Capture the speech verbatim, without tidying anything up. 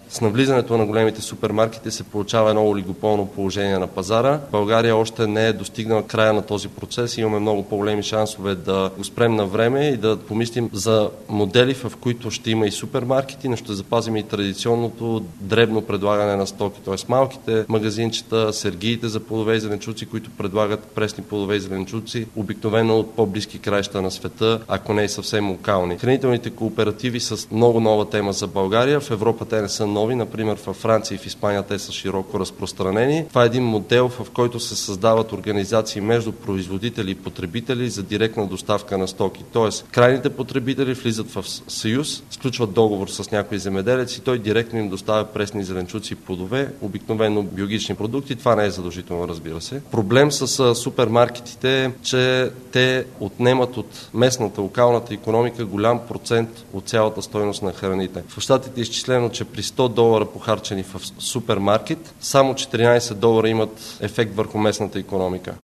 С навлизането на големите супермаркети се получава едно олигополно положение на пазара. България още не е достигнала края на този процес и имаме много по-големи шансове да го спрем на време и да помислим за модели, в които ще има и супермаркети, но ще запазим и традиционното дребно предлагане на стоки, т.е. малките магазинчета, сергиите за плодове и зеленчуци, които предлагат пресни плодове и зеленчуци, обикновено от по-близки краища на света, ако не и съвсем локални. Хранителните кооперативи са много нова тема за България. В Европа те не са нови, например във Франция и в Испания те са широко разпространени. Това е един модел, в който се създават организации между производители и потребители за директна доставка на стоки. Тоест, крайните потребители влизат в съюз, сключват договор с някой земеделец и той директно им доставя пресни зеленчуци и плодове, обикновено биологични продукти. Това не е задължително, разбира се. Проблем с супермаркетите е, че те отнемат от местната, локалната икономика голям процент от цялата стойност на храните. В щатите е изчислено, че при сто долара похарчени в супермаркет, само четиринайсет долара имат ефект върху местната икономика.